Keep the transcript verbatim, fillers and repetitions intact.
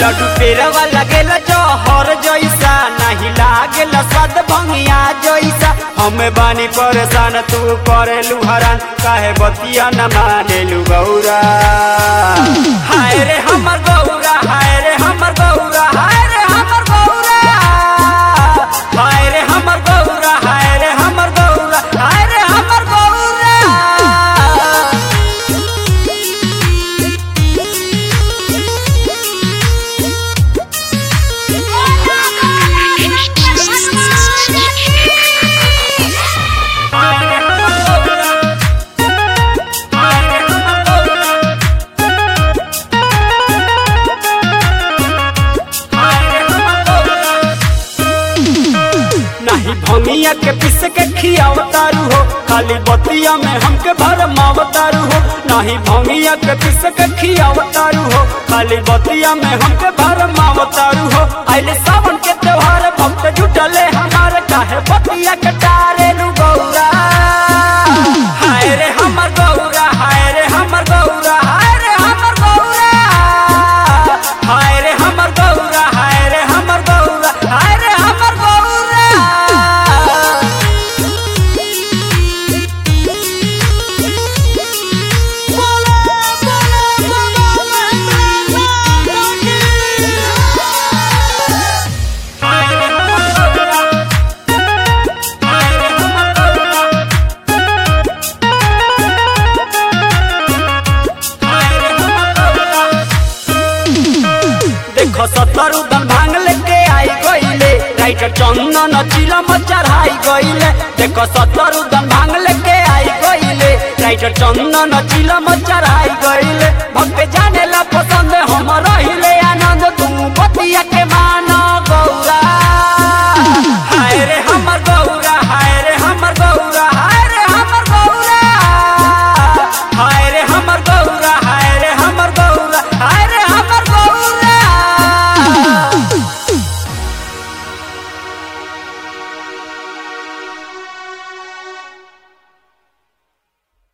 लड्डू पेड़वा लगेला जहर जैसा, नहीं लागेला स्वाद भंगिया जैसा। हमें बानी परेशान तू करेलू हरान, काहे बतिया न मानेलू गौरा। हाय रे हमर गौरा, हाय रे हमर गौरा, हाय रे हमर गौरा, हाय रे हमर गौरा, हाय रे हमर गौरा, हाय रे हमर गौरा। नहीं भंगिया के पिस के खियावतारू हो, खाली बतिया में हमके भरमावतारू हो। नहीं भंगिया के पिस के खियावतारू हो, खाली बतिया में हमके भरमावतारू हो। आइले सावन के त्योहार भक्त जुटले हमारे, काहे बतिया के टारेलू गौरा। हाय रे हमर गौरा, हाय रे हमर गौरा, हाय रे हमर गौरा, हाय रे हमर गौरा, हाय रे हमर गौरा, हाय रे हमर गौरा। देखो सत्तर उदन भांग लेके आई गईले, राइटर चंदन चिलम चढ़ाई गईले। देखो सत्तर उदन भांग लेके आई गईले, राइटर चंदन चिलम चढ़ाई गईले।